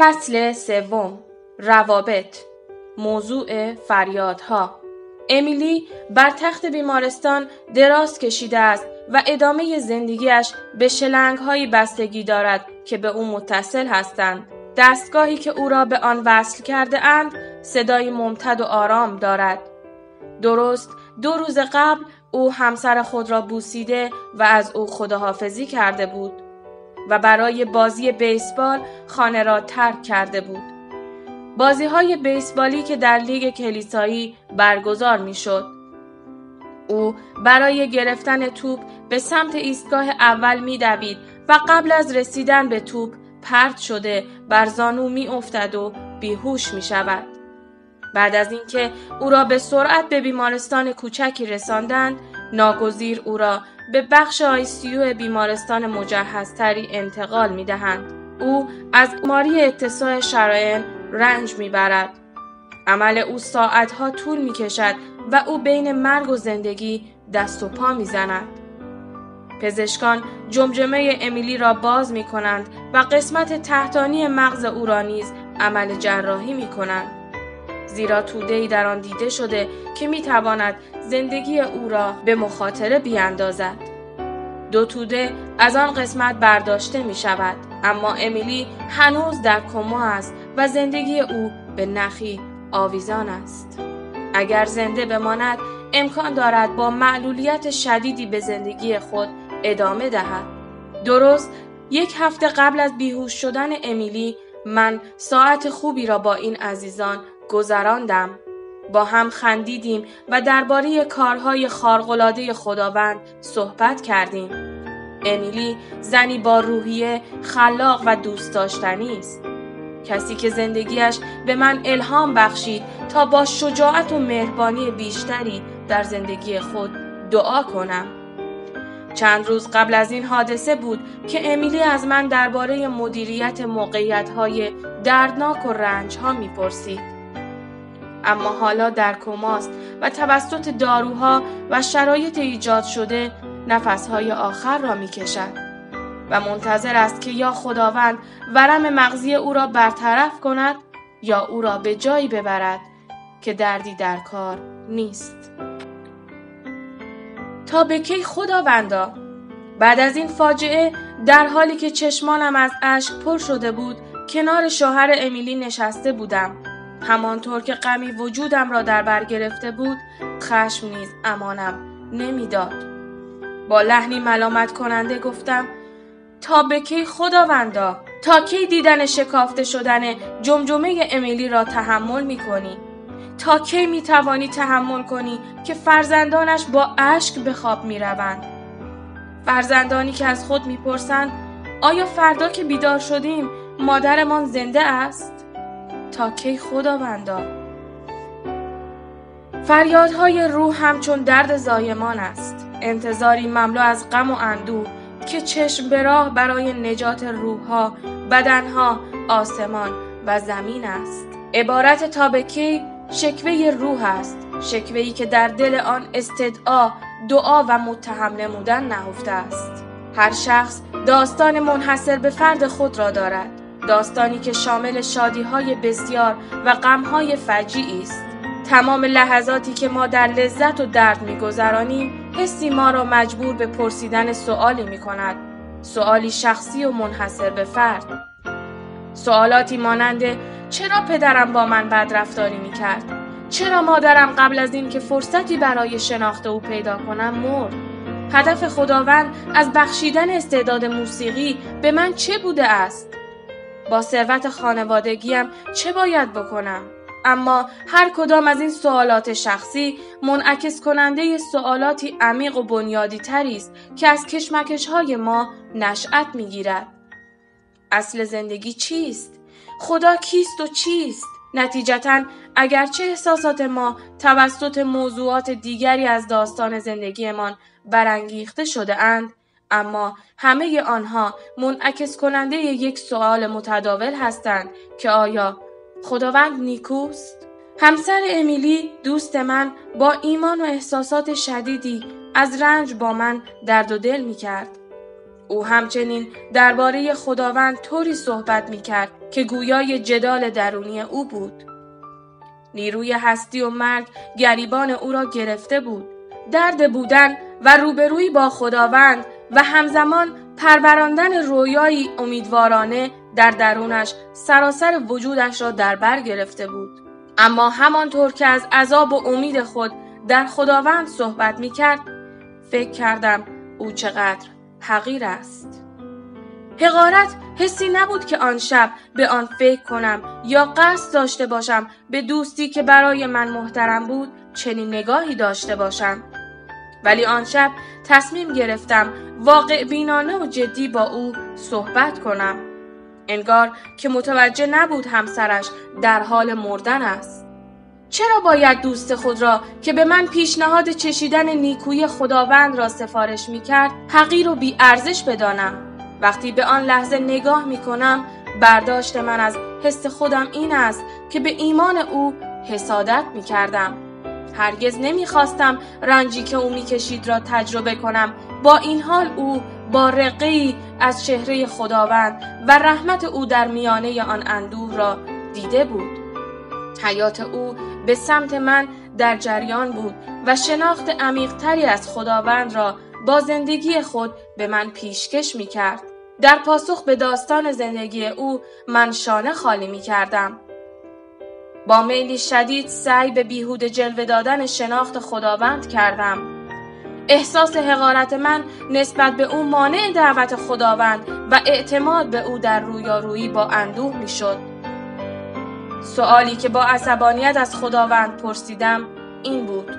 فصل سوم. روابط. موضوع فریادها. امیلی بر تخت بیمارستان دراز کشیده است و ادامه زندگیش به شلنگ‌های بستگی دارد که به او متصل هستند. دستگاهی که او را به آن وصل کرده اند صدای ممتد و آرام دارد. درست 2 روز قبل او همسر خود را بوسیده و از او خداحافظی کرده بود و برای بازی بیسبال خانه را ترک کرده بود. بازی‌های بیسبالی که در لیگ کلیسایی برگزار می‌شد. او برای گرفتن توپ به سمت ایستگاه اول می‌دوید و قبل از رسیدن به توپ پرت شده بر زانو می‌افتاد و بیهوش می‌شود. بعد از اینکه او را به سرعت به بیمارستان کوچکی رساندند، ناگزیر او را به بخش ICU بیمارستان مجهزتری انتقال می‌دهند. او از بیماری اتساع شرائین رنج می‌برد. عمل او ساعتها طول می‌کشد و او بین مرگ و زندگی دست و پا می‌زند. پزشکان جمجمه امیلی را باز می‌کنند و قسمت تحتانی مغز او را نیز عمل جراحی می‌کنند، زیرا توده‌ای در آن دیده شده که می‌تواند زندگی او را به مخاطره بیاندازد. 2 توده از آن قسمت برداشته می‌شود، اما امیلی هنوز در کما است و زندگی او به نخی آویزان است. اگر زنده بماند، امکان دارد با معلولیت شدیدی به زندگی خود ادامه دهد. درست 1 هفته قبل از بیهوش شدن امیلی، من ساعت خوبی را با این عزیزان گذراندم. با هم خندیدیم و درباره کارهای خارق‌العاده خداوند صحبت کردیم. امیلی زنی با روحیه خلاق و دوست داشتنی است. کسی که زندگیش به من الهام بخشید تا با شجاعت و مهربانی بیشتری در زندگی خود دعا کنم. چند روز قبل از این حادثه بود که امیلی از من درباره مدیریت موقعیت‌های دردناک و رنج‌ها می‌پرسید. اما حالا در کماست و توسط داروها و شرایط ایجاد شده نفس‌های آخر را می‌کشد و منتظر است که یا خداوند ورم مغزی او را برطرف کند یا او را به جایی ببرد که دردی در کار نیست. تا به کی خداوندا؟ بعد از این فاجعه، در حالی که چشمانم از اشک پر شده بود، کنار شوهر امیلی نشسته بودم. همانطور که غمی وجودم را در بر گرفته بود، خشم نیز امانم نمیداد. با لحنی ملامت کننده گفتم: تا به کی خداوندا؟ تا کی دیدن شکافته شدن جمجمه امیلی را تحمل می‌کنی؟ تا کی می‌توانی تحمل کنی که فرزندانش با اشک به خواب می‌روند؟ فرزندانی که از خود می‌پرسند آیا فردا که بیدار شدیم مادرمان زنده است؟ تا کی خداوندا؟ فریادهای روح همچون درد زایمان است، انتظاری مملو از غم و اندوه که چشم به راه برای نجات روح‌ها، بدن‌ها، آسمان و زمین است. عبارت تا به کی شکوه روح است، شکوه‌ای که در دل آن استدعا، دعا و متهم نمودن نهفته است. هر شخص داستان منحصر به فرد خود را دارد، داستانی که شامل شادی‌های بسیار و غم‌های فجیعی است. تمام لحظاتی که ما در لذت و درد می‌گذرانیم، حسی ما را مجبور به پرسیدن سؤالی می‌کند، سؤالی شخصی و منحصر به فرد. سوالاتی مانند چرا پدرم با من بدرفتاری می‌کرد؟ چرا مادرم قبل از این که فرصتی برای شناخت او پیدا کنم مرد؟ هدف خداوند از بخشیدن استعداد موسیقی به من چه بوده است؟ با ثروت خانوادگیم چه باید بکنم؟ اما هر کدام از این سوالات شخصی منعکس کننده سوالاتی عمیق و بنیادی تری است که از کشمکش‌های ما نشأت می‌گیرد. اصل زندگی چیست؟ خدا کیست و چیست؟ نتیجتاً اگرچه احساسات ما توسط موضوعات دیگری از داستان زندگیمان برانگیخته شده اند، اما همه آنها منعکس کننده یک سوال متداول هستند که آیا خداوند نیکوست؟ همسر امیلی، دوست من، با ایمان و احساسات شدیدی از رنج با من درد و دل می کرد. او همچنین درباره خداوند طوری صحبت می کرد که گویای جدال درونی او بود. نیروی هستی و مرگ گریبان او را گرفته بود. درد بودن و روبرویی با خداوند و همزمان پروراندن رویایی امیدوارانه در درونش سراسر وجودش را در بر گرفته بود. اما همانطور که از عذاب و امید خود در خداوند صحبت می کرد، فکر کردم او چقدر حقیر است. حقارت حسی نبود که آن شب به آن فکر کنم یا قصد داشته باشم به دوستی که برای من محترم بود چنین نگاهی داشته باشم. ولی آن شب تصمیم گرفتم واقع بینانه و جدی با او صحبت کنم. انگار که متوجه نبود همسرش در حال مردن است. چرا باید دوست خود را که به من پیشنهاد چشیدن نیکویی خداوند را سفارش می کرد حقیر و بی ارزش بدانم؟ وقتی به آن لحظه نگاه می کنم، برداشت من از حس خودم این است که به ایمان او حسادت می کردم. هرگز نمی خواستم رنجی که او می کشید را تجربه کنم. با این حال او با رقه‌ای از چهره خداوند و رحمت او در میانه آن اندوه را دیده بود. حیات او به سمت من در جریان بود و شناخت عمیق‌تری از خداوند را با زندگی خود به من پیشکش می کرد. در پاسخ به داستان زندگی او من شانه خالی می کردم. با میلی شدید سعی به بیهوده جلوه دادن شناخت خداوند کردم. احساس حقارت من نسبت به او مانع دعوت خداوند و اعتماد به او در رویارویی با اندوه می شد. سؤالی که با عصبانیت از خداوند پرسیدم این بود: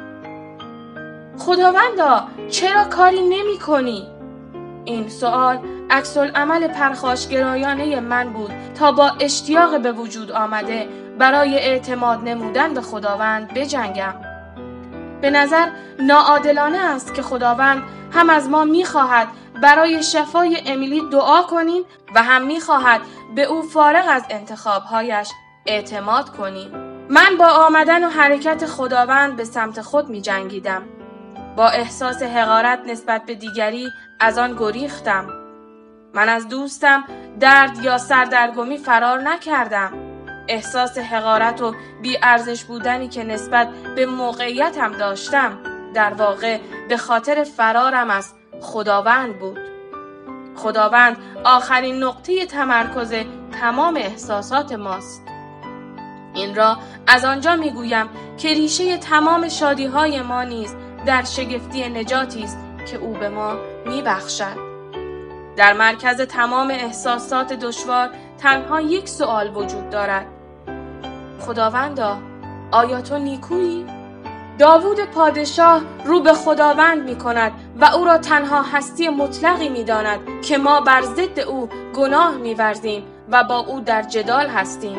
خداوندا، چرا کاری نمی کنی؟ این سؤال عکس‌العمل پرخاشگرایانه من بود تا با اشتیاق به وجود آمده برای اعتماد نمودن به خداوند بجنگم. به نظر ناعادلانه است که خداوند هم از ما می‌خواهد برای شفای امیلی دعا کنیم و هم می‌خواهد به او فارغ از انتخاب‌هایش اعتماد کنیم. من با آمدن و حرکت خداوند به سمت خود می‌جنگیدم. با احساس حقارت نسبت به دیگری از آن گریختم. من از دوستم درد یا سردرگمی فرار نکردم. احساس حقارت و بی‌ارزش بودنی که نسبت به موقعیتم داشتم در واقع به خاطر فرارم از خداوند بود. خداوند آخرین نقطه تمرکز تمام احساسات ماست. این را از آنجا میگویم که ریشه تمام شادی‌های ما نیز در شگفتی نجاتی است که او به ما میبخشد. در مرکز تمام احساسات دشوار تنها یک سؤال وجود دارد: خداوندا، آیا تو نیکویی؟ داوود پادشاه رو به خداوند می کند و او را تنها هستی مطلقی می داند که ما بر ضد او گناه می ورزیم و با او در جدال هستیم.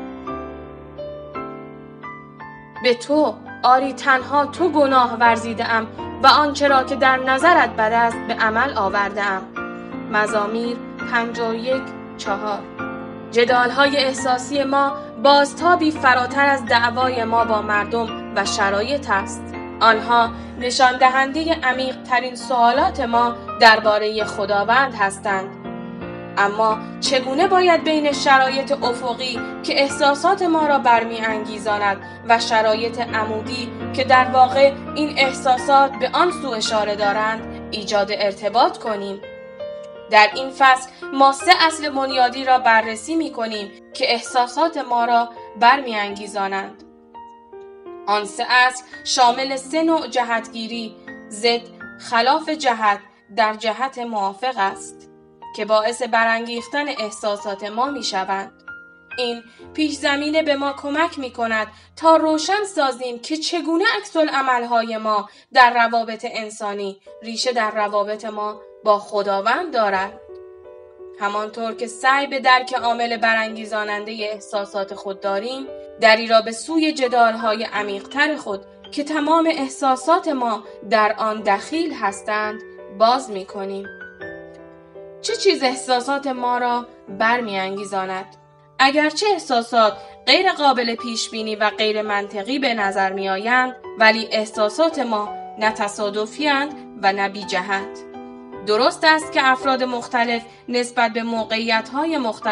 به تو، آری تنها تو گناه ورزیدم و آنچه را که در نظرت بد است به عمل آوردم. مزامیر 51:4. جدال‌های احساسی ما بازتابی فراتر از دعوای ما با مردم و شرایط است. آنها نشان دهنده عمیق ترین سوالات ما درباره خداوند هستند. اما چگونه باید بین شرایط افقی که احساسات ما را برمی‌انگیزاند و شرایط عمودی که در واقع این احساسات به آن سو اشاره دارند ایجاد ارتباط کنیم؟ در این فصل ما 3 اصل بنیادی را بررسی می‌کنیم که احساسات ما را برمی‌انگیزانند. آن 3 اصل شامل 3 نوع جهتگیری ضد خلاف جهت در جهت موافق است که باعث برانگیختن احساسات ما می‌شوند. این پیش زمینه به ما کمک می‌کند تا روشن سازیم که چگونه عکس‌العمل‌های ما در روابط انسانی ریشه در روابط ما با خداوند دارد. همانطور که سعی به درک عامل برانگیزاننده احساسات خود داریم، دری را به سوی جدال‌های عمیق‌تر خود که تمام احساسات ما در آن دخیل هستند باز می‌کنیم. چه چیز احساسات ما را برمی‌انگیزاند؟ اگرچه احساسات غیر قابل پیشبینی و غیر منطقی به نظر می‌آیند، ولی احساسات ما نه تصادفی‌اند و نه بی جهت. درست است که افراد مختلف نسبت به موقعیت‌های مختلف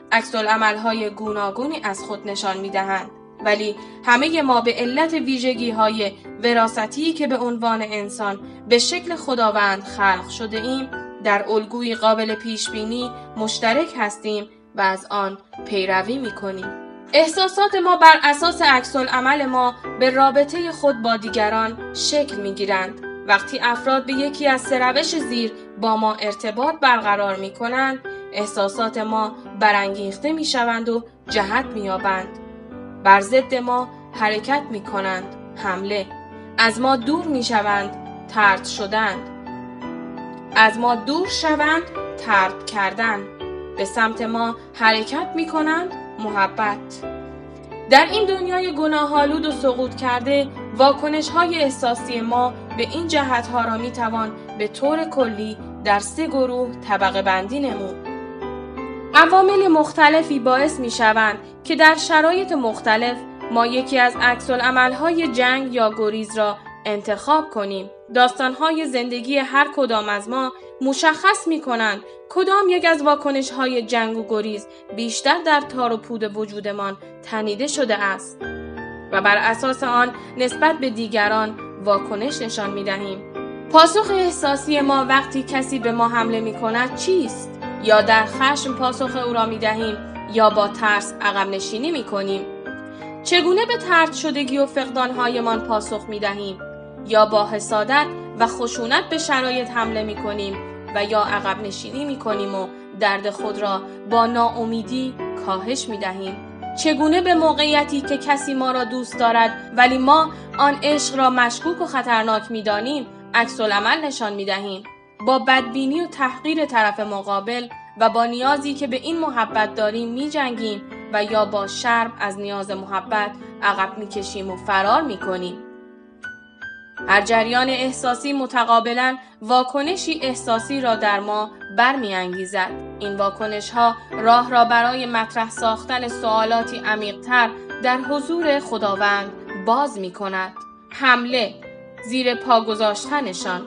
عکس‌العمل‌های گوناگونی از خود نشان می‌دهند، ولی همه ما به علت ویژگی‌های وراثتی که به عنوان انسان به شکل خداوند خلق شده ایم در الگوی قابل پیشبینی مشترک هستیم و از آن پیروی می‌کنیم. احساسات ما بر اساس عکس‌العمل ما به رابطه خود با دیگران شکل می‌گیرند. وقتی افراد به یکی از سه روش زیر با ما ارتباط برقرار می‌کنند، احساسات ما برانگیخته می‌شوند و جهت می‌یابند. بر ضد ما حرکت می‌کنند، حمله. از ما دور می‌شوند، طرد شدند. از ما دور شوند، طرد کردن. به سمت ما حرکت می‌کنند، محبت. در این دنیای گناه‌آلود و سقوط کرده، واکنش‌های احساسی ما به این جهت‌ها را می‌توان به طور کلی در 3 گروه طبقه بندی نمود. عوامل مختلفی باعث می‌شوند که در شرایط مختلف ما یکی از عکس‌العمل‌های جنگ یا گریز را انتخاب کنیم. داستان‌های زندگی هر کدام از ما مشخص می‌کنند کدام یک از واکنش‌های جنگ و گریز بیشتر در تار و پود وجودمان تنیده شده است و بر اساس آن نسبت به دیگران واکنش نشان می‌دهیم. پاسخ احساسی ما وقتی کسی به ما حمله می‌کند چیست؟ یا در خشم پاسخ او را می‌دهیم یا با ترس عقب نشینی می‌کنیم؟ چگونه به طرد شدگی و فقدان‌هایمان پاسخ می‌دهیم؟ یا با حسادت و خشونت به شرایط حمله می‌کنیم و یا عقب نشینی می‌کنیم و درد خود را با ناامیدی کاهش می‌دهیم؟ چگونه به موقعیتی که کسی ما را دوست دارد ولی ما آن عشق را مشکوک و خطرناک می‌دانیم عکس‌العمل نشان می‌دهیم؟ با بدبینی و تحقیر طرف مقابل و با نیازی که به این محبت داریم می‌جنگیم و یا با شرم از نیاز محبت عقب می‌کشیم و فرار می‌کنیم؟ هر جریان احساسی متقابلاً واکنشی احساسی را در ما برمی‌انگیزد. این واکنش‌ها راه را برای مطرح ساختن سوالاتی عمیق‌تر در حضور خداوند باز می‌کند. حمله، زیر پا گذاشتنشان.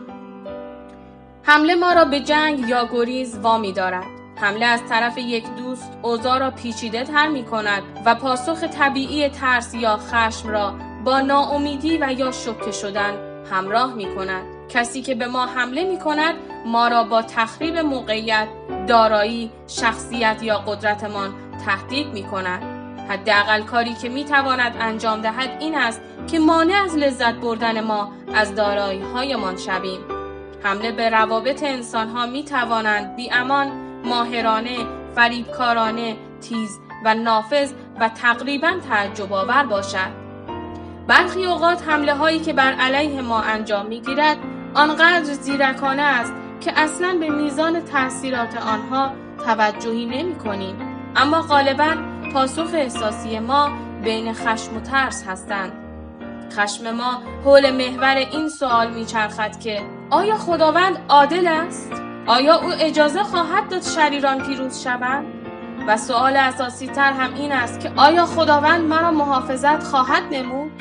حمله ما را به جنگ یا گریز وامی دارد. حمله از طرف یک دوست اوضاع را پیچیده تر می کند و پاسخ طبیعی ترس یا خشم را با ناامیدی و یا شوکه شدن همراه می کند. کسی که به ما حمله می کند ما را با تخریب موقعیت، دارایی، شخصیت یا قدرتمان تهدید می کند. حداقل کاری که می تواند انجام دهد این است که مانع از لذت بردن ما از دارایی‌هایمان شویم. حمله به روابط انسان‌ها می توانند بی‌امان، ماهرانه، فریبکارانه، تیز و نافذ و تقریباً تعجب‌آور باشد. برخی اوقات حمله هایی که بر علیه ما انجام می گیرد آنقدر زیرکانه است که اصلاً به میزان تأثیرات آنها توجهی نمی کنیم. اما غالباً پاسخ احساسی ما بین خشم و ترس هستند. خشم ما حول محور این سوال میچرخد که آیا خداوند عادل است؟ آیا او اجازه خواهد داد شریران پیروز شوند؟ و سوال اساسی تر هم این است که آیا خداوند مرا محافظت خواهد نمود؟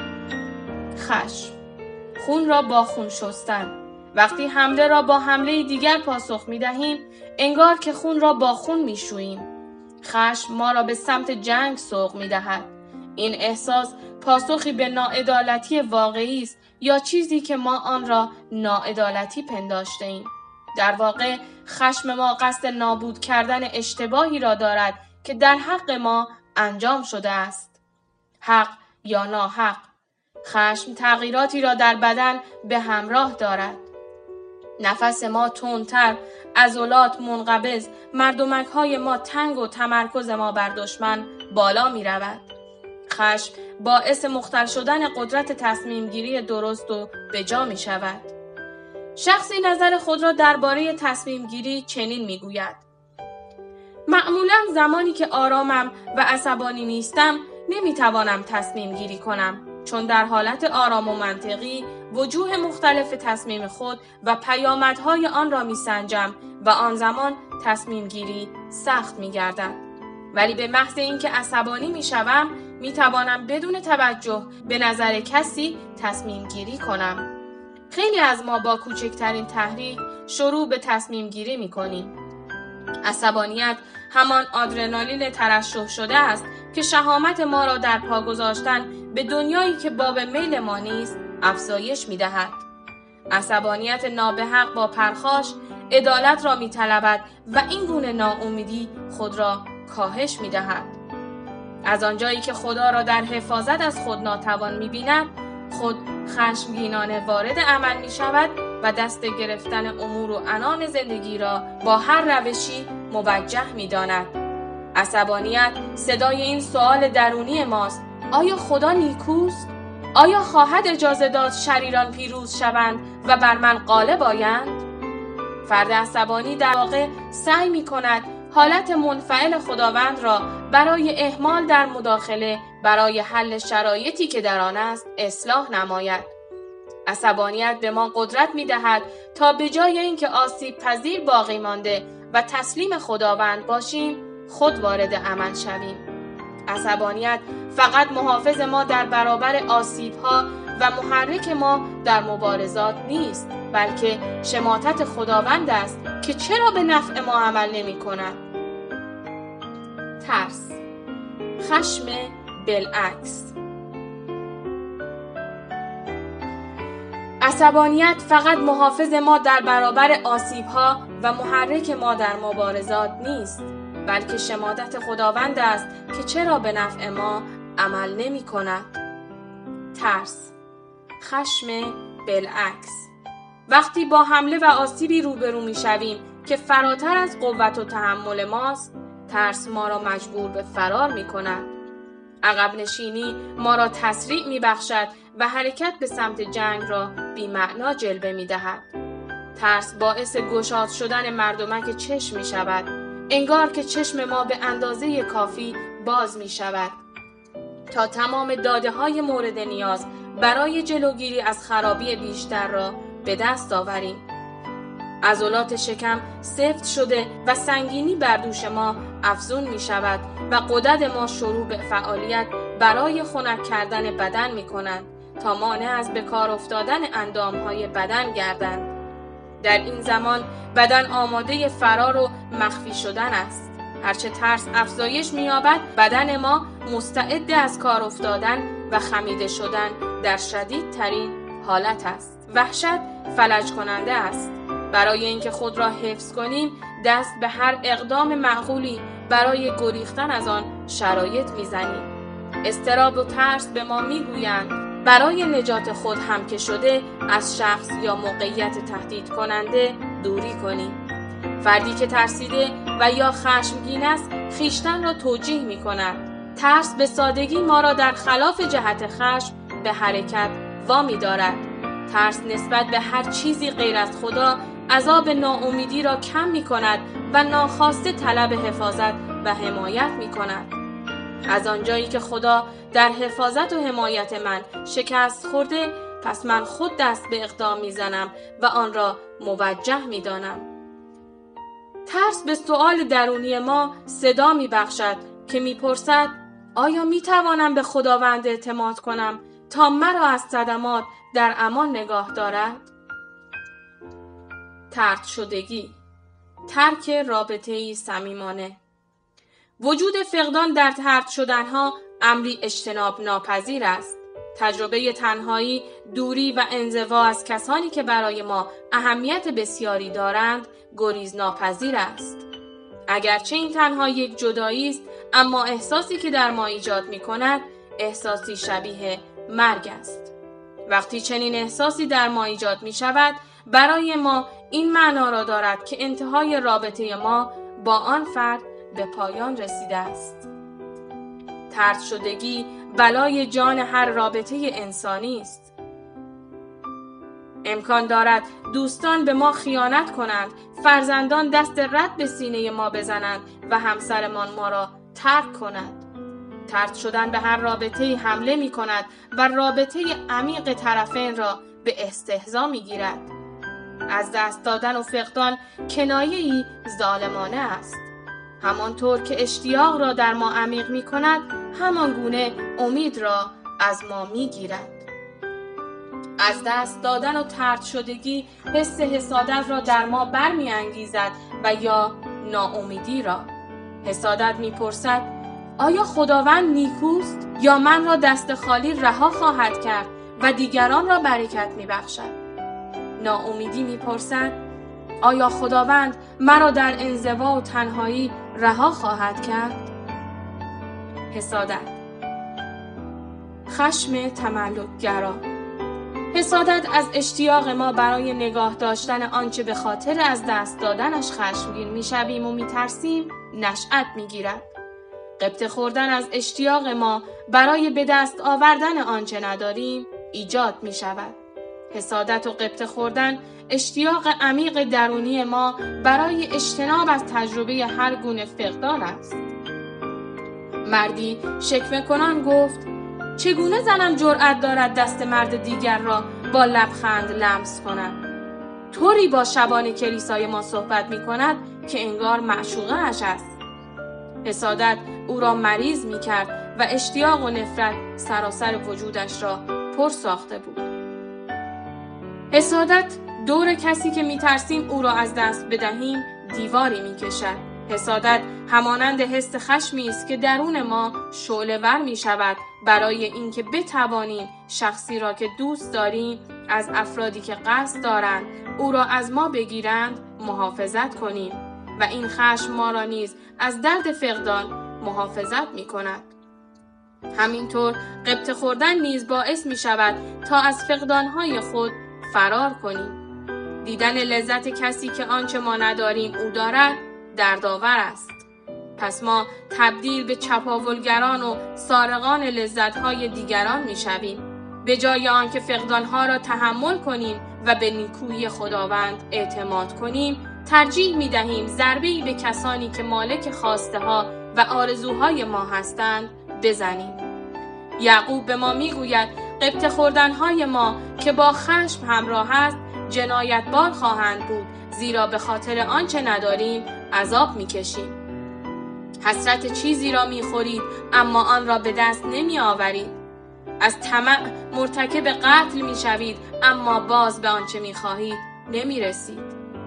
خشم، خون را با خون شستن. وقتی حمله را با حمله دیگر پاسخ می‌دهیم، انگار که خون را با خون می‌شوییم. خشم ما را به سمت جنگ سوق می‌دهد. این احساس پاسخی به ناعدالتی واقعی است یا چیزی که ما آن را ناعدالتی پنداشته‌ایم. در واقع خشم ما قصد نابود کردن اشتباهی را دارد که در حق ما انجام شده است. حق یا ناحق. خشم تغییراتی را در بدن به همراه دارد. نفس ما تندتر، عضلات منقبض، مردمک‌های ما تنگ و تمرکز ما بر دشمن بالا می رود. خشم باعث مختل شدن قدرت تصمیم گیری درست و بجا می شود. شخصی نظر خود را درباره تصمیم گیری چنین می گوید: معمولاً زمانی که آرامم و عصبانی نیستم نمی توانم تصمیم گیری کنم، چون در حالت آرام و منطقی وجوه مختلف تصمیم خود و پیامدهای آن را می سنجم و آن زمان تصمیم گیری سخت می گردد. ولی به محض اینکه عصبانی می شوم می توانم بدون توجه به نظر کسی تصمیم گیری کنم. خیلی از ما با کوچکترین تحریک شروع به تصمیم گیری می کنیم. عصبانیت همان آدرنالین ترشح شده است که شهامت ما را در پا گذاشتن به دنیایی که باب میل ما نیست افزایش می‌دهد. عصبانیت نابحق با پرخاش عدالت را می‌طلبد و این گونه ناامیدی خود را کاهش می‌دهد. از آنجایی که خدا را در حفاظت از خود ناتوان می‌بیند، خود خشمگینانه وارد عمل می‌شود و دست گرفتن امور و عنان زندگی را با هر روشی موجه می‌داند. عصبانیت صدای این سؤال درونی ماست: آیا خدا نیکوست؟ آیا خواهد اجازه داد شریران پیروز شوند و بر من غالب آیند؟ فرد عصبانی در واقع سعی می‌کند حالت منفعل خداوند را برای اهمال در مداخله برای حل شرایطی که در آن است اصلاح نماید. عصبانیت به ما قدرت می‌دهد تا به جای اینکه آسیب پذیر باقی مانده و تسلیم خداوند باشیم، خود وارد عمل شویم. عصبانیت فقط محافظ ما در برابر آسیب‌ها و محرک ما در مبارزات نیست، بلکه شماتت خداوند است که چرا به نفع ما عمل نمی‌کند. ترس، خشم بالعکس. عصبانیت فقط محافظ ما در برابر آسیب‌ها و محرک ما در مبارزات نیست، بلکه شماتت خداوند است که چرا به نفع ما عمل نمی‌کند. ترس، خشم بالعکس. وقتی با حمله و آسیبی روبرو می‌شویم که فراتر از قوت و تحمل ماست، ترس ما را مجبور به فرار می‌کند. عقب نشینی ما را تسریع می‌بخشد و حرکت به سمت جنگ را بی‌معنا جلوه می‌دهد. ترس باعث گشاد شدن مردمک چشم می‌شود، انگار که چشم ما به اندازه کافی باز می‌شود تا تمام داده‌های مورد نیاز برای جلوگیری از خرابی بیشتر را به دست آوریم. عضلات شکم سفت شده و سنگینی بر دوش ما افزون می شود و غدد ما شروع به فعالیت برای خنک کردن بدن می کنند تا مانع از به کار افتادن اندامهای بدن گردند. در این زمان بدن آماده فرار و مخفی شدن است. هرچه ترس افزایش می یابد، بدن ما مستعد از کار افتادن و خمیده شدن در شدیدترین حالت است. وحشت فلج کننده است. برای اینکه خود را حفظ کنیم، دست به هر اقدام معقولی برای گریختن از آن شرایط میزنیم. اضطراب و ترس به ما میگویند برای نجات خود هم که شده از شخص یا موقعیت تهدید کننده دوری کنیم. فردی که ترسیده و یا خشمگین است خویشتن را توجیه می کند. ترس به سادگی ما را در خلاف جهت خشم به حرکت وامی دارد. ترس نسبت به هر چیزی غیر از خدا عذاب ناامیدی را کم می کند و ناخواسته طلب حفاظت و حمایت می کند. از آنجایی که خدا در حفاظت و حمایت من شکست خورده، پس من خود دست به اقدام می زنم و آن را موجه می دانم. ترس به سؤال درونی ما صدا می بخشد که می پرسد: آیا می توانم به خداوند اعتماد کنم تا مرا از صدمات در امان نگاه دارد؟ طرد شدگی، ترک رابطه‌ای صمیمانه. وجود فقدان در طرد شدنها امری اجتناب ناپذیر است. تجربه تنهایی، دوری و انزوا از کسانی که برای ما اهمیت بسیاری دارند گریز ناپذیر است. اگرچه این تنها یک جدایی است، اما احساسی که در ما ایجاد می کند احساسی شبیه مرگ است. وقتی چنین احساسی در ما ایجاد می شود، برای ما این معنا را دارد که انتهای رابطه ما با آن فرد به پایان رسیده است. طرد شدگی بلای جان هر رابطه انسانی است. امکان دارد دوستان به ما خیانت کنند، فرزندان دست رد به سینه ما بزنند و همسرمان ما را ترک کند. طرد شدن به هر رابطه‌ای حمله می کند و رابطه عمیق طرفین را به استهزا می گیرد. از دست دادن و فقدان کنایه‌ای ظالمانه است. همانطور که اشتیاق را در ما عمیق می کند، همان گونه امید را از ما می گیرد. از دست دادن و طرد شدگی حس حسادت را در ما برمی انگیزد و یا ناامیدی را. حسادت می‌پرسد آیا خداوند نیکوست یا من را دست خالی رها خواهد کرد و دیگران را برکت می‌بخشد؟ ناامیدی می‌پرسد آیا خداوند مرا در انزوا و تنهایی رها خواهد کرد؟ حسادت. خشم تملک‌گرا. حسادت از اشتیاق ما برای نگاه داشتن آنچه به خاطر از دست دادنش خشمگین می‌شویم و می‌ترسیم نشأت می‌گیرد. غبطه خوردن از اشتیاق ما برای به دست آوردن آنچه نداریم ایجاد می‌شود. حسادت و غبطه خوردن اشتیاق عمیق درونی ما برای اجتناب از تجربه هر گونه فقدان است. مردی شکوه کنان گفت چگونه زنم جرأت دارد دست مرد دیگر را با لبخند لمس کند؟ طوری با شبان کلیسای ما صحبت می کند که انگار معشوقه اش است. حسادت او را مریض می کرد و اشتیاق و نفرت سراسر وجودش را پر ساخته بود. حسادت دور کسی که می ترسیم او را از دست بدهیم دیواری می کشد. حسادت همانند حس خشمی است که درون ما شعله‌ور می شود برای اینکه بتوانیم شخصی را که دوست داریم از افرادی که قصد دارند او را از ما بگیرند محافظت کنیم و این خشم ما را نیز از درد فقدان محافظت می کند. همینطور غبطه خوردن نیز باعث می شود تا از فقدانهای خود فرار کنیم. دیدن لذت کسی که آنچه ما نداریم او دارد دردآور است. پس ما تبدیل به چپاولگران و سارقان لذت‌های دیگران می‌شویم. به جای آنکه فقدان‌ها را تحمل کنیم و به نیکویی خداوند اعتماد کنیم، ترجیح می‌دهیم ضربه‌ای به کسانی که مالک خواسته‌ها و آرزوهای ما هستند بزنیم. یعقوب به ما می‌گوید غبطه خوردن‌های ما که با خشم همراه است جنایتبار خواهند بود، زیرا به خاطر آنچه نداریم عذاب می‌کشیم. حسرت چیزی را می‌خورید اما آن را به دست نمی‌آورید. از طمع مرتکب قتل می‌شوید اما باز به آنچه می‌خواهید نمی‌رسید.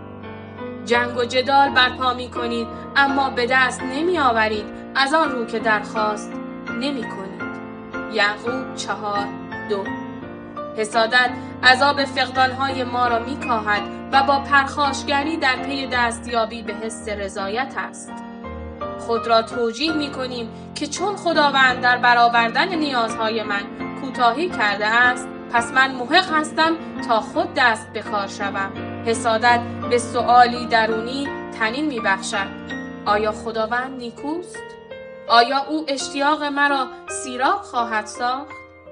جنگ و جدال برپا می‌کنید اما به دست نمی‌آورید از آن رو که درخواست نمی‌کنید. یعقوب 4:2. حسادت عذاب فقدان‌های ما را می‌کاهد و با پرخاشگری در پی دستیابی به حس رضایت است. خود را توجیه می‌کنیم که چون خداوند در برآوردن نیازهای من کوتاهی کرده است، پس من محق هستم تا خود دست به کار شوم. حسادت به سؤالی درونی طنین می‌بخشد: آیا خداوند نیکوست؟ آیا او اشتیاق مرا سیراب خواهد ساخت؟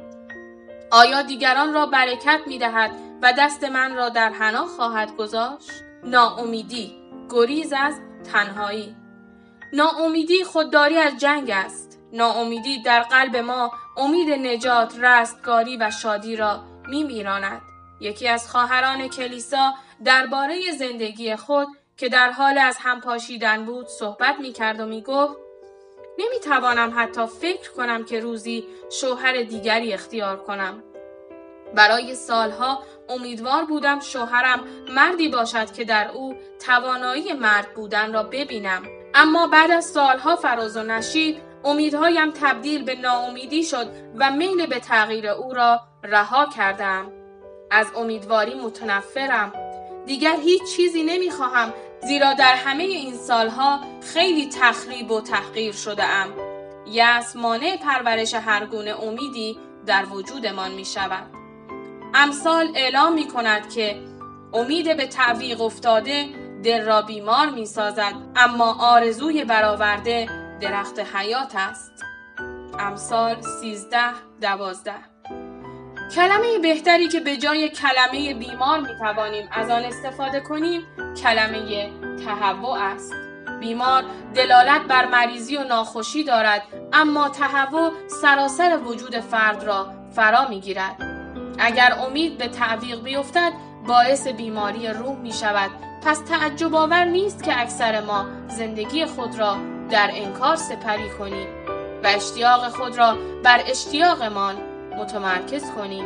آیا دیگران را برکت می‌دهد و دست من را در حنا خواهد گذاشت؟ ناامیدی، گریز از تنهایی. ناامیدی خودداری از جنگ است. ناامیدی در قلب ما امید نجات، رستگاری و شادی را می‌میراند. یکی از خواهران کلیسا درباره زندگی خود که در حال از هم پاشیدن بود صحبت می‌کرد و می‌گفت: نمی‌توانم حتی فکر کنم که روزی شوهر دیگری اختیار کنم. برای سالها امیدوار بودم شوهرم مردی باشد که در او توانایی مرد بودن را ببینم. اما بعد از سالها فراز و نشیب امیدهایم تبدیل به ناامیدی شد و میل به تغییر او را رها کردم. از امیدواری متنفرم. دیگر هیچ چیزی نمیخواهم، زیرا در همه این سالها خیلی تخریب و تحقیر شده‌ام. یأس مانع پرورش هر گونه امیدی در وجودمان می شود. امثال اعلام می کند که امید به تعویق افتاده دل را بیمار می سازد، اما آرزوی برآورده درخت حیات است. امثال 13:12. کلمه بهتری که به جای کلمه بیمار می توانیم از آن استفاده کنیم کلمه تهوع است. بیمار دلالت بر مریضی و ناخوشی دارد، اما تهوع سراسر وجود فرد را فرا می گیرد. اگر امید به تعویق بیفتد باعث بیماری روح می شود. پس تعجب آور نیست که اکثر ما زندگی خود را در انکار سپری کنیم و اشتیاق خود را بر اشتیاقمان متمرکز کنیم.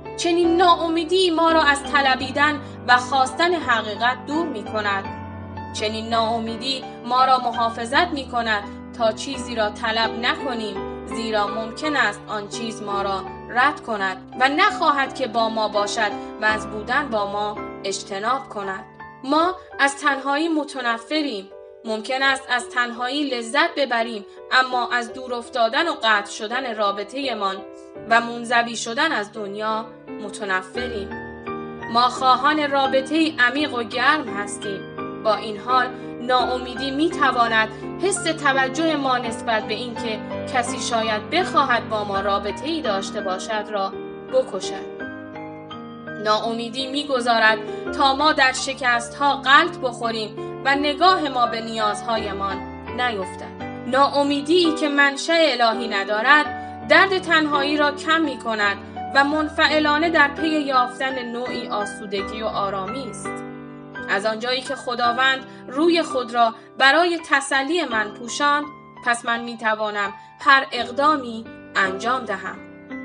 چنین ناامیدی ما را از طلبیدن و خواستن حقیقت دور می کند. چنین ناامیدی ما را محافظت می کند تا چیزی را طلب نکنیم، زیرا ممکن است آن چیز ما را رد کند و نخواهد که با ما باشد و از بودن با ما اجتناب کند. ما از تنهایی متنفریم. ممکن است از تنهایی لذت ببریم، اما از دور افتادن و قطع شدن رابطه من و منزوی شدن از دنیا متنفریم. ما خواهان رابطه عمیق و گرم هستیم. با این حال ناامیدی می تواند حس توجه ما نسبت به این که کسی شاید بخواهد با ما رابطه‌ای داشته باشد را بکشد. ناامیدی می گذارد تا ما در شکست‌ها غلط بخوریم و نگاه ما به نیازهایمان نیفتد. ناامیدی که منشأ الهی ندارد، درد تنهایی را کم می کند و منفعلانه در پی یافتن نوعی آسودگی و آرامی است. از آنجایی که خداوند روی خود را برای تسلی من پوشاند، پس من می توانم هر اقدامی انجام دهم.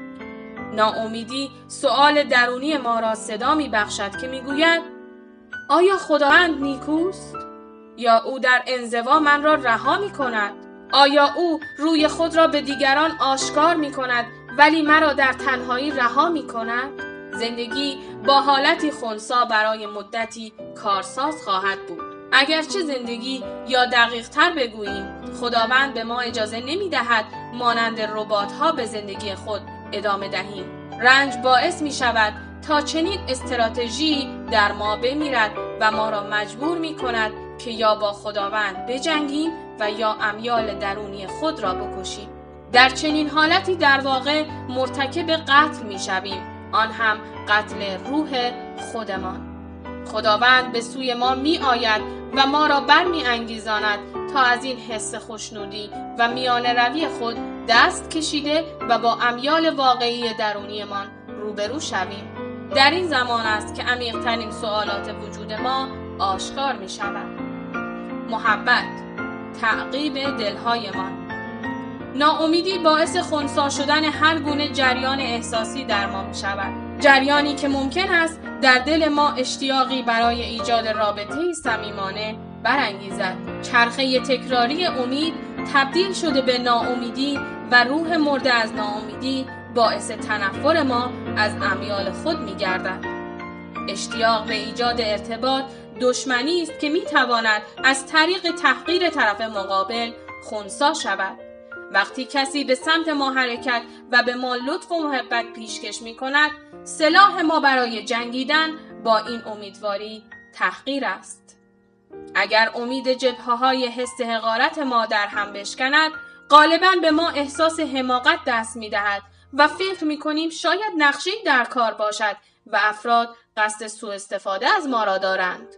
ناامیدی سؤال درونی ما را صدا می بخشد که می گوید آیا خداوند نیکوست؟ یا او در انزوا من را رها می کند؟ آیا او روی خود را به دیگران آشکار می کند ولی مرا در تنهایی رها می کند؟ زندگی با حالتی خنثی برای مدتی کارساز خواهد بود. اگرچه زندگی، یا دقیق تر بگوییم خداوند به ما اجازه نمی دهد مانند ربات‌ها به زندگی خود ادامه دهیم. رنج باعث می شود تا چنین استراتژی در ما بمیرد و ما را مجبور می کند که یا با خداوند بجنگیم و یا امیال درونی خود را بکشیم. در چنین حالتی در واقع مرتکب قتل می شویم، آن هم قتل روح خودمان. خداوند به سوی ما می آید و ما را برمی انگیزاند تا از این حس خوشنودی و میانه روی خود دست کشیده و با امیال واقعی درونیمان روبرو شویم. در این زمان است که عمیق‌ترین سوالات وجود ما آشکار می شود. محبت، تعقیب دلهایمان. ناامیدی باعث خنثی شدن هر گونه جریان احساسی در ما می شود. جریانی که ممکن است در دل ما اشتیاقی برای ایجاد رابطه‌ای صمیمانه برانگیزد. چرخه تکراری امید تبدیل شده به ناامیدی و روح مرده از ناامیدی باعث تنفر ما از امیال خود می گردد. اشتیاق به ایجاد ارتباط دشمنی است که می تواند از طریق تحقیر طرف مقابل خنثی شود. وقتی کسی به سمت ما حرکت و به ما لطف و محبت پیشکش می کند، سلاح ما برای جنگیدن با این امیدواری تحقیر است. اگر امید جبهه‌های حس حقارت ما در هم بشکند، غالباً به ما احساس حماقت دست می دهد و فکر می کنیم شاید نقشه‌ای در کار باشد و افراد قصد سوء استفاده از ما را دارند.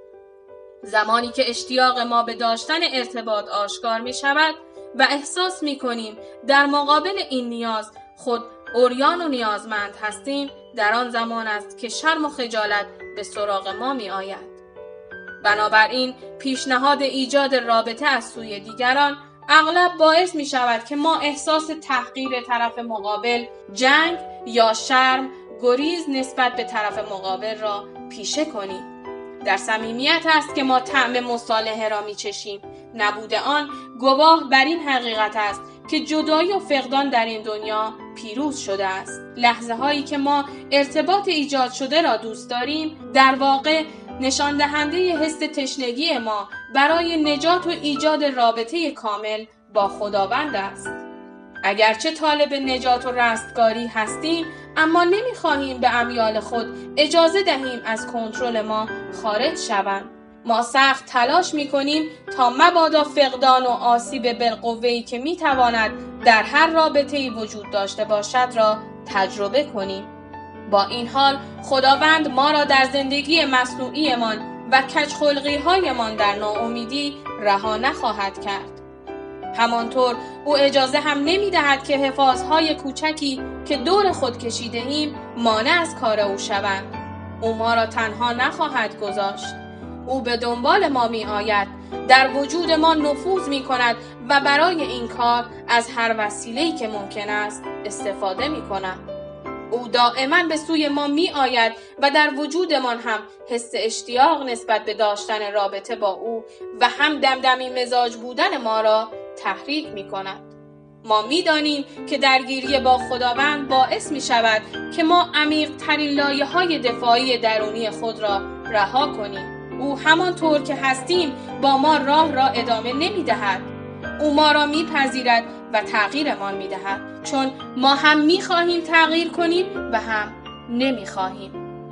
زمانی که اشتیاق ما به داشتن ارتباط آشکار می شود و احساس می کنیم در مقابل این نیاز خود عریان و نیازمند هستیم، در آن زمان است که شرم و خجالت به سراغ ما می آید. بنابراین پیشنهاد ایجاد رابطه از سوی دیگران اغلب باعث می شود که ما احساس تحقیر طرف مقابل، جنگ یا شرم، گریز نسبت به طرف مقابل را پیشه کنیم. در صمیمیت است که ما طعم مصالحه را می چشیم. نبود آن گواه بر این حقیقت است که جدایی و فقدان در این دنیا پیروز شده است. لحظه هایی که ما ارتباط ایجاد شده را دوست داریم، در واقع نشان دهنده حس تشنگی ما برای نجات و ایجاد رابطه کامل با خداوند است. اگرچه طالب نجات و رستگاری هستیم، اما نمی‌خواهیم به امیال خود اجازه دهیم از کنترل ما خارج شوند. ما سخت تلاش می‌کنیم تا مبادا فقدان و آسیب بالقوه‌ای که می‌تواند در هر رابطه‌ای وجود داشته باشد را تجربه کنیم. با این حال خداوند ما را در زندگی مصنوعیمان و کج‌خلقی‌هایمان در ناامیدی رها نخواهد کرد. همانطور او اجازه هم نمی‌دهد که حفاظهای کوچکی که دور خود کشیده ایم مانع از کار او شوند. او ما را تنها نخواهد گذاشت. او به دنبال ما می آید، در وجود ما نفوذ می کند و برای این کار از هر وسیله‌ای که ممکن است استفاده می کند. او دائما به سوی ما می آید و در وجودمان هم حس اشتیاق نسبت به داشتن رابطه با او و هم دمدمی مزاج بودن ما را تحریک می کند. ما می دانیم که درگیری با خداوند باعث می شود که ما عمیق ترین لایه های دفاعی درونی خود را رها کنیم. او همانطور که هستیم با ما راه را ادامه نمی دهد. او ما را می پذیرد و تغییرمان می دهد، چون ما هم می خواهیم تغییر کنیم و هم نمی خواهیم.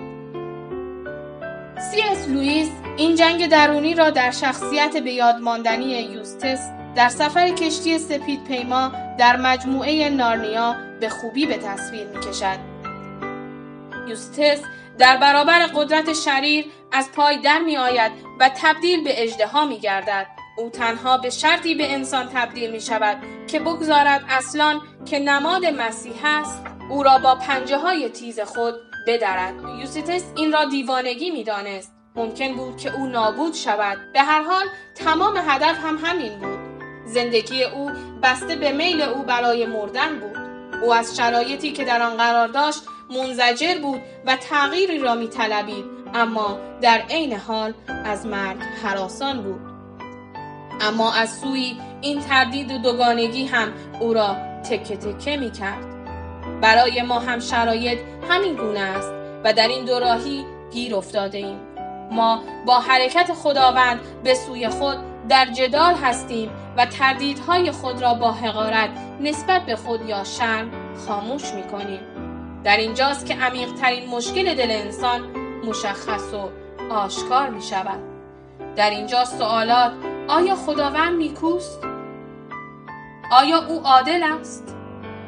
C.S. لوئیس این جنگ درونی را در شخصیت به یاد ماندنی یوستس در سفر کشتی سپید پیما در مجموعه نارنیا به خوبی به تصویر می کشد. یوستس در برابر قدرت شریر از پای در می آید و تبدیل به اژدها می گردد. او تنها به شرطی به انسان تبدیل می شود که بگذارد اصلان که نماد مسیح است او را با پنجه های تیز خود بدرد. یوستس این را دیوانگی می دانست. ممکن بود که او نابود شود. به هر حال تمام هدف هم همین بود. زندگی او بسته به میل او برای مردن بود. او از شرایطی که در آن قرار داشت منزجر بود و تغییری را می طلبید، اما در عین حال از مرگ هراسان بود. اما از سوی این تردید و دوگانگی هم او را تکه تکه می کرد. برای ما هم شرایط همین گونه است و در این دوراهی گیر افتاده ایم. ما با حرکت خداوند به سوی خود در جدال هستیم و تردیدهای خود را با حقارت نسبت به خود یا شرم خاموش می کنیم. در اینجاست که عمیق ترین مشکل دل انسان مشخص و آشکار می شود. در اینجا سوالات: آیا خداوند نیکوست؟ آیا او عادل است؟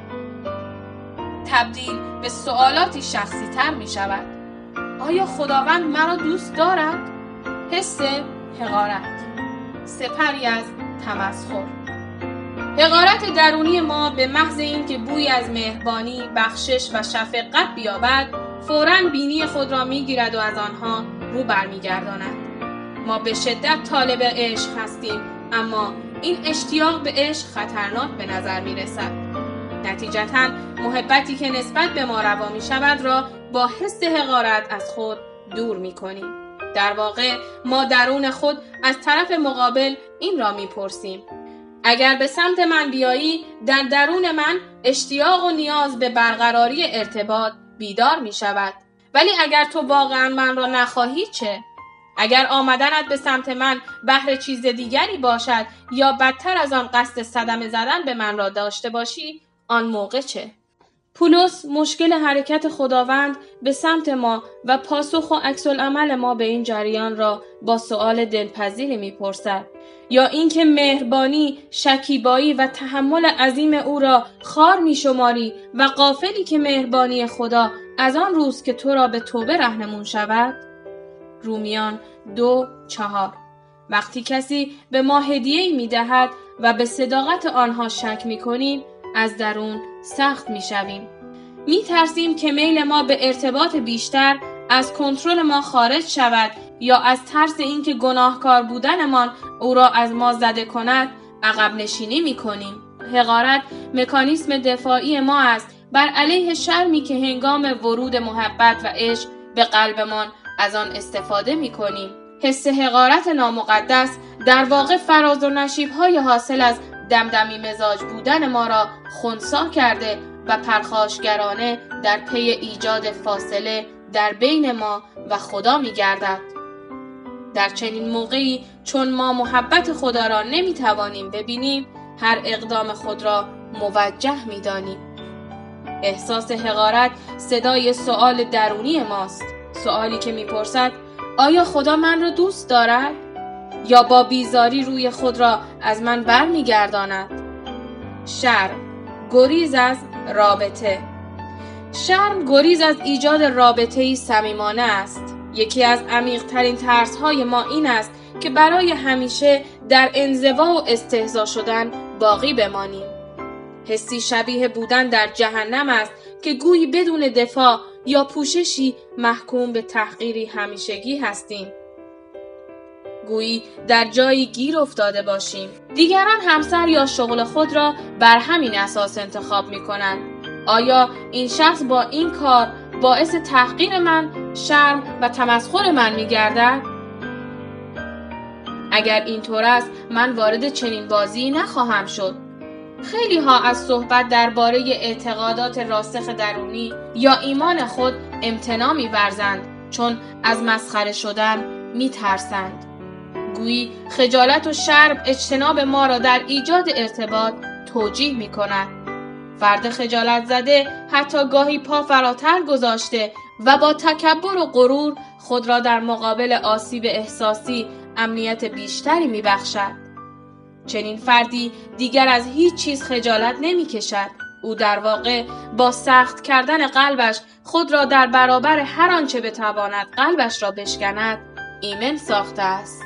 تبدیل به سوالاتی شخصی تر می شود. آیا خداوند مرا دوست دارد؟ حس حقارت، سپری از تمسخر. حقارت درونی ما به محض اینکه بوی از مهربانی، بخشش و شفقت بیابد، فوراً بینی خود را میگیرد و از آنها رو برمیگرداند. ما به شدت طالب عشق هستیم، اما این اشتیاق به عشق خطرناک به نظر می رسد. نتیجتاً محبتی که نسبت به ما روا می شود را با حس حقارت از خود دور می کنیم. در واقع ما درون خود از طرف مقابل این را می پرسیم: اگر به سمت من بیایی، در درون من اشتیاق و نیاز به برقراری ارتباط بیدار می شود. ولی اگر تو واقعا من را نخواهی چه؟ اگر آمدنت به سمت من بهر چیز دیگری باشد یا بدتر از آن قصد صدمه زدن به من را داشته باشی، آن موقع چه؟ پولس مشکل حرکت خداوند به سمت ما و پاسخ و عکس العمل ما به این جریان را با سؤال دلپذیری می‌پرسد: یا اینکه مهربانی، شکیبایی و تحمل عظیم او را خوار می‌شماری و غافلی که مهربانی خدا از آن روز که تو را به توبه رهنمون شود؟ رومیان 2:4. وقتی کسی به ما هدیه‌ای می‌دهد و به صداقت آنها شک می‌کنیم، از درون سخت می‌شویم. می‌ترسیم که میل ما به ارتباط بیشتر از کنترل ما خارج شود یا از ترس اینکه گناهکار بودنمان او را از ما زده کند عقب نشینی می‌کنیم. حقارت مکانیسم دفاعی ما است بر علیه شرمی که هنگام ورود محبت و عشق به قلبمان از آن استفاده می‌کنیم. حس حقارت نامقدس در واقع فراز و نشیب‌های حاصل از دمدمی مزاج بودن ما را خنثی کرده و پرخاشگرانه در پی ایجاد فاصله در بین ما و خدا می‌گردد. در چنین موقعی چون ما محبت خدا را نمی‌توانیم ببینیم، هر اقدام خود را موجه می‌دانیم. احساس حقارت صدای سؤال درونی ماست، سؤالی که می‌پرسد: آیا خدا من را دوست دارد؟ یا با بیزاری روی خود را از من برمیگرداند؟ شرم، گریز از رابطه. شرم گریز از ایجاد رابطه‌ای صمیمانه است. یکی از عمیق‌ترین ترس‌های ما این است که برای همیشه در انزوا و استهزا شدن باقی بمانیم. حسی شبیه بودن در جهنم است که گویی بدون دفاع یا پوششی محکوم به تحقیری همیشگی هستیم. گویی در جایی گیر افتاده باشیم. دیگران همسر یا شغل خود را بر همین اساس انتخاب می کنند. آیا این شخص با این کار باعث تحقیر من، شرم و تمسخر من می‌گردد؟ اگر اینطور است من وارد چنین بازی نخواهم شد. خیلی ها از صحبت درباره اعتقادات راسخ درونی یا ایمان خود امتناع می‌ورزند چون از مسخره شدن می‌ترسند. گویی خجالت و شرم اجتناب ما را در ایجاد ارتباط توجیه می‌کند. فرد خجالت زده حتی گاهی پا فراتر گذاشته و با تکبر و غرور خود را در مقابل آسیب احساسی امنیت بیشتری می‌بخشد. چنین فردی دیگر از هیچ چیز خجالت نمی‌کشد. او در واقع با سخت کردن قلبش خود را در برابر هر آنچه بتواند قلبش را بشکند ایمن ساخته است.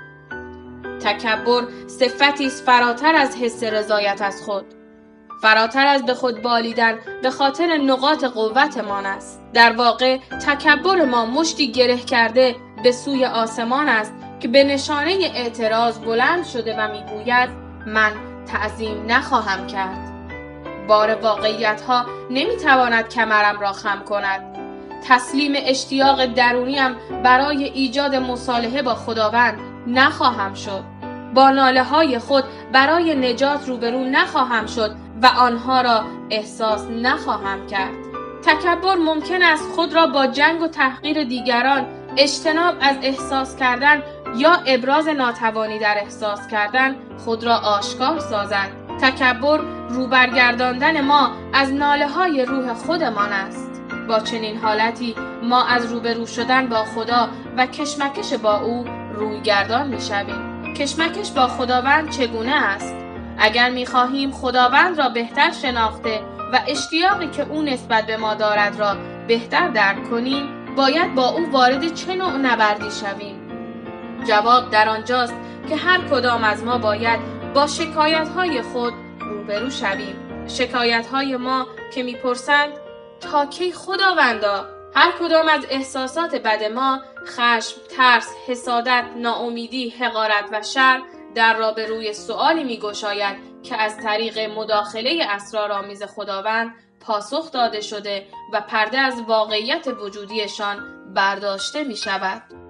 تکبر صفتی است فراتر از حس رضایت از خود، فراتر از به خود بالیدن به خاطر نقاط قوتمان است. در واقع تکبر ما مشتی گره کرده به سوی آسمان است که به نشانه اعتراض بلند شده و میگوید من تعظیم نخواهم کرد. بار واقعیت‌ها نمیتواند کمرم را خم کند. تسلیم اشتیاق درونیم برای ایجاد مصالحه با خداوند نخواهم شد. با ناله‌های خود برای نجات روبرو نخواهم شد و آنها را احساس نخواهم کرد. تکبر ممکن است خود را با جنگ و تحقیر دیگران، اجتناب از احساس کردن یا ابراز ناتوانی در احساس کردن خود را آشکار سازد. تکبر روبرگرداندن ما از ناله‌های روح خودمان است. با چنین حالتی ما از روبرو شدن با خدا و کشمکش با او رویگردان می‌شویم. کشمکش با خداوند چگونه است؟ اگر می‌خواهیم خداوند را بهتر شناخته و اشتیاقی که او نسبت به ما دارد را بهتر درک کنیم، باید با او وارد چه نوع نبردی شویم؟ جواب در آنجاست که هر کدام از ما باید با شکایت‌های خود روبرو شویم. شکایت‌های ما که می‌پرسند تا کی خداوندا؟ هر کدام از احساسات بد ما، خشم، ترس، حسادت، ناامیدی، حقارت و شر در را به روی سؤالی می‌گشاید که از طریق مداخله اسرارآمیز خداوند پاسخ داده شده و پرده از واقعیت وجودیشان برداشته می‌شود.